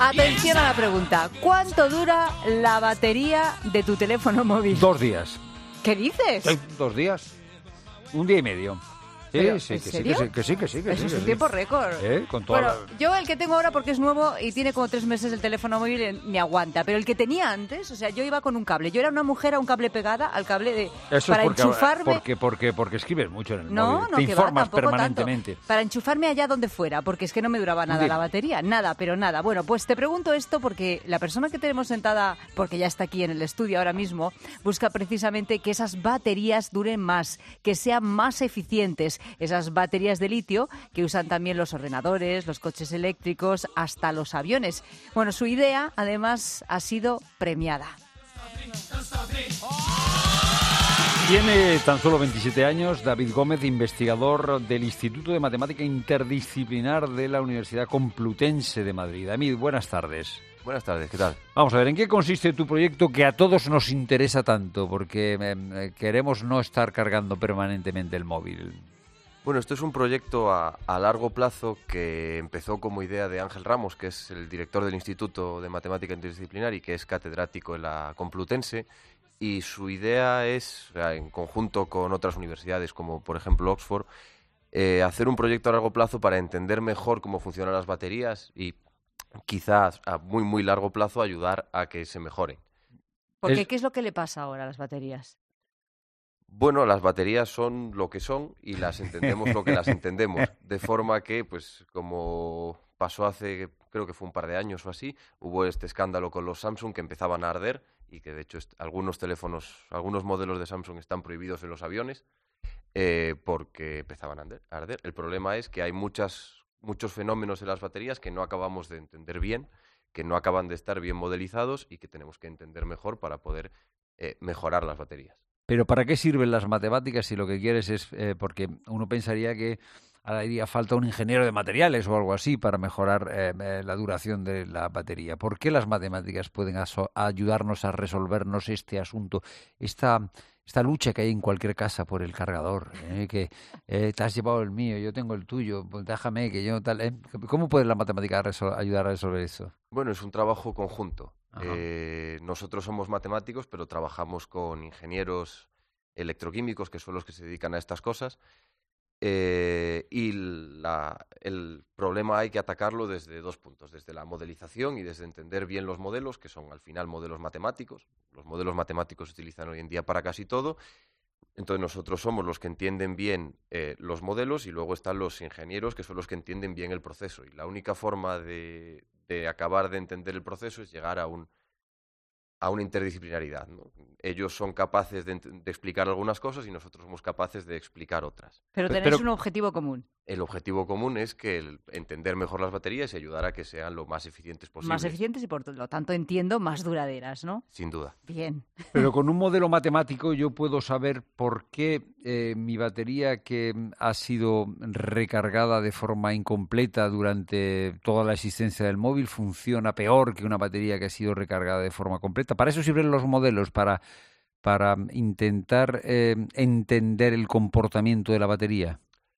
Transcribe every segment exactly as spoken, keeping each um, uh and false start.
Atención a la pregunta. ¿Cuánto dura la batería de tu teléfono móvil? Dos días. ¿Qué dices? Eh, Dos días. Un día y medio. Sí, Pero, sí, ¿en que sí, serio? que sí, que sí, que sí, que Eso sí, es que un sí. tiempo récord. ¿Eh? Con toda Bueno, la- yo el que tengo ahora, porque es nuevo y tiene como tres meses el teléfono móvil, eh, me aguanta. Pero el que tenía antes, o sea, yo iba con un cable. Yo era una mujer a un cable pegada al cable de Eso para es porque, enchufarme. porque, porque, porque escribes mucho en el No, móvil. no, Te que va, informas tampoco permanentemente. tanto. Para enchufarme allá donde fuera, porque es que no me duraba nada Dime. la batería. Nada, pero nada. Bueno, pues te pregunto esto porque la persona que tenemos sentada, porque ya está aquí en el estudio ahora mismo, busca precisamente que esas baterías duren más, que sean más eficientes. Esas baterías de litio que usan también los ordenadores, los coches eléctricos, hasta los aviones. Bueno, su idea, además, ha sido premiada. Tiene tan solo veintisiete años David Gómez, investigador del Instituto de Matemática Interdisciplinar de la Universidad Complutense de Madrid. David, buenas tardes. Buenas tardes, ¿qué tal? Vamos a ver, ¿en qué consiste tu proyecto que a todos nos interesa tanto? Porque eh, queremos no estar cargando permanentemente el móvil. Bueno, esto es un proyecto a, a largo plazo que empezó como idea de Ángel Ramos, que es el director del Instituto de Matemática Interdisciplinar y que es catedrático en la Complutense. Y su idea es, o sea, en conjunto con otras universidades, como por ejemplo Oxford, eh, hacer un proyecto a largo plazo para entender mejor cómo funcionan las baterías y quizás a muy, muy largo plazo ayudar a que se mejoren. Porque, Es- ¿qué es lo que le pasa ahora a las baterías? Bueno, las baterías son lo que son y las entendemos lo que las entendemos. De forma que, pues, como pasó hace, creo que fue un par de años o así, hubo este escándalo con los Samsung que empezaban a arder y que, de hecho, est- algunos teléfonos, algunos modelos de Samsung están prohibidos en los aviones eh, porque empezaban a arder, a arder. El problema es que hay muchas, muchos fenómenos en las baterías que no acabamos de entender bien, que no acaban de estar bien modelizados y que tenemos que entender mejor para poder eh, mejorar las baterías. Pero ¿para qué sirven las matemáticas si lo que quieres es... eh, porque uno pensaría que haría falta un ingeniero de materiales o algo así para mejorar eh, eh, la duración de la batería. ¿Por qué las matemáticas pueden aso- ayudarnos a resolvernos este asunto, esta, esta lucha que hay en cualquier casa por el cargador? eh, que eh, te has llevado el mío, yo tengo el tuyo, pues déjame que yo tal... eh? ¿Cómo puede la matemática resol- ayudar a resolver eso? Bueno, es un trabajo conjunto. Ajá. Eh, nosotros somos matemáticos, pero trabajamos con ingenieros electroquímicos, que son los que se dedican a estas cosas. Eh, y la- el problema hay que atacarlo desde dos puntos, desde la modelización y desde entender bien los modelos, que son al final modelos matemáticos. Los modelos matemáticos se utilizan hoy en día para casi todo. Entonces nosotros somos los que entienden bien eh, los modelos y luego están los ingenieros, que son los que entienden bien el proceso. Y la única forma de, de acabar de entender el proceso es llegar a un a una interdisciplinaridad, ¿no? Ellos son capaces de, ent- de explicar algunas cosas y nosotros somos capaces de explicar otras. Pero Pe- tenéis pero- un objetivo común. El objetivo común es que el entender mejor las baterías y ayudar a que sean lo más eficientes posibles. Más eficientes y por lo tanto entiendo más duraderas, ¿no? Sin duda. Bien. Pero con un modelo matemático yo puedo saber por qué eh, mi batería que mm, ha sido recargada de forma incompleta durante toda la existencia del móvil funciona peor que una batería que ha sido recargada de forma completa. Para eso sirven los modelos, para, para intentar eh, entender el comportamiento de la batería.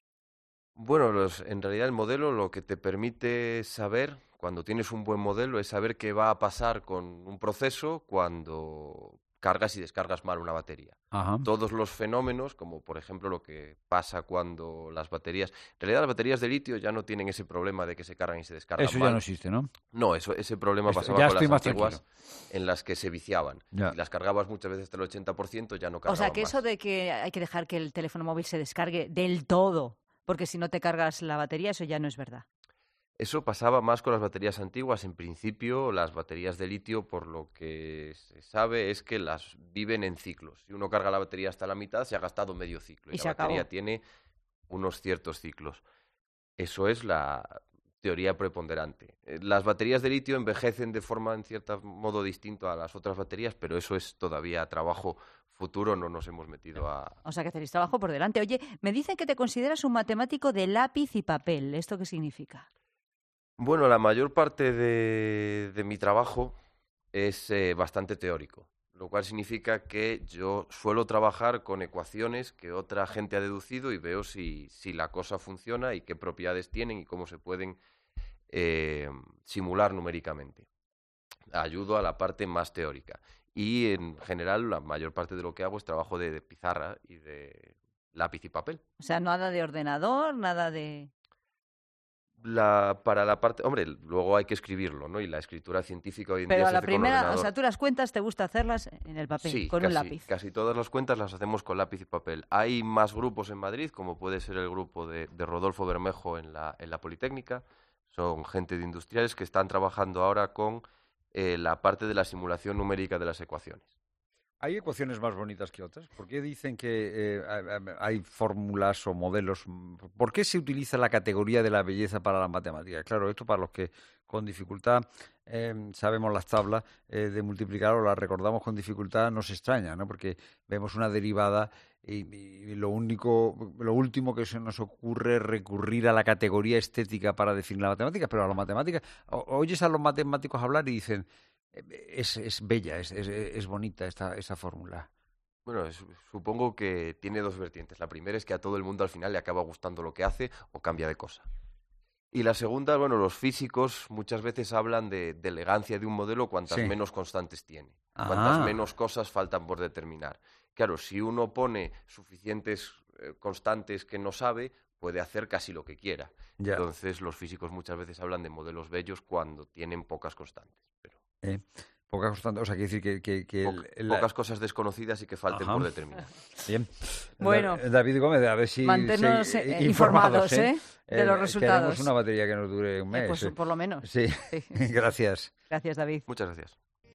Bueno, los- en realidad el modelo lo que te permite saber, cuando tienes un buen modelo, es saber qué va a pasar con un proceso cuando cargas y descargas mal una batería. Ajá. Todos los fenómenos, como por ejemplo lo que pasa cuando las baterías... En realidad las baterías de litio ya no tienen ese problema de que se cargan y se descargan Eso mal. ya no existe, ¿no? No, eso, ese problema Esto- pasaba ya con estoy las más antiguas en las que se viciaban. Ya. Y las cargabas muchas veces hasta el ochenta por ciento, ya no O cargaban sea, que más. eso de que hay que dejar que el teléfono móvil se descargue del todo, porque si no te cargas la batería, eso ya no es verdad. Eso pasaba más con las baterías antiguas. En principio, las baterías de litio, por lo que se sabe, es que las viven en ciclos. Si uno carga la batería hasta la mitad, se ha gastado medio ciclo. Y, Y la se batería acabó. tiene unos ciertos ciclos. Eso es la teoría preponderante. Eh, Las baterías de litio envejecen de forma, en cierto modo, distinto a las otras baterías, pero eso es todavía trabajo futuro, no nos hemos metido a... O sea, que tenéis trabajo por delante. Oye, me dicen que te consideras un matemático de lápiz y papel. ¿Esto qué significa? Bueno, la mayor parte de, de mi trabajo es eh, bastante teórico, lo cual significa que yo suelo trabajar con ecuaciones que otra gente ha deducido y veo si, si la cosa funciona y qué propiedades tienen y cómo se pueden eh, simular numéricamente. Ayudo a la parte más teórica. Y en general la mayor parte de lo que hago es trabajo de, de pizarra y de lápiz y papel. O sea, nada de ordenador, nada de... La, para la parte, hombre, luego hay que escribirlo, ¿no? Y la escritura científica hoy en Pero día a se la hace con primera, o ordenador. sea, tú las cuentas te gusta hacerlas en el papel, Sí, con casi, un lápiz. casi todas las cuentas las hacemos con lápiz y papel. Hay más grupos en Madrid, como puede ser el grupo de, de Rodolfo Bermejo en la, en la Politécnica. Son gente de industriales que están trabajando ahora con eh, la parte de la simulación numérica de las ecuaciones. ¿Hay ecuaciones más bonitas que otras? ¿Por qué dicen que eh, hay fórmulas o modelos? ¿Por qué se utiliza la categoría de la belleza para la matemática? Claro, esto para los que con dificultad eh, sabemos las tablas eh, de multiplicar o las recordamos con dificultad, nos extraña, ¿no? Porque vemos una derivada y, y lo único, lo último que se nos ocurre es recurrir a la categoría estética para definir la matemática, pero a las matemáticas, oyes a los matemáticos hablar y dicen... Es, es bella, es, es, es bonita esta, esta fórmula. Bueno, es, supongo que tiene dos vertientes. La primera es que a todo el mundo al final le acaba gustando lo que hace o cambia de cosa. Y la segunda, bueno, los físicos muchas veces hablan de, de elegancia de un modelo cuantas sí. menos constantes tiene, ah. cuantas menos cosas faltan por determinar. Claro, si uno pone suficientes eh, constantes que no sabe, puede hacer casi lo que quiera. Ya. Entonces los físicos muchas veces hablan de modelos bellos cuando tienen pocas constantes. Pero... Eh, pocas constantes, o sea, quiere decir que... que, que po el, pocas la... cosas desconocidas y que falten Ajá. por determinar. Bien. Bueno. David Gómez, a ver si... Mantenernos si, eh, informados, ¿eh? De eh, los resultados. Queremos una batería que nos dure un mes. Eh, pues por lo menos. Sí, sí. Gracias. Gracias, David. Muchas gracias.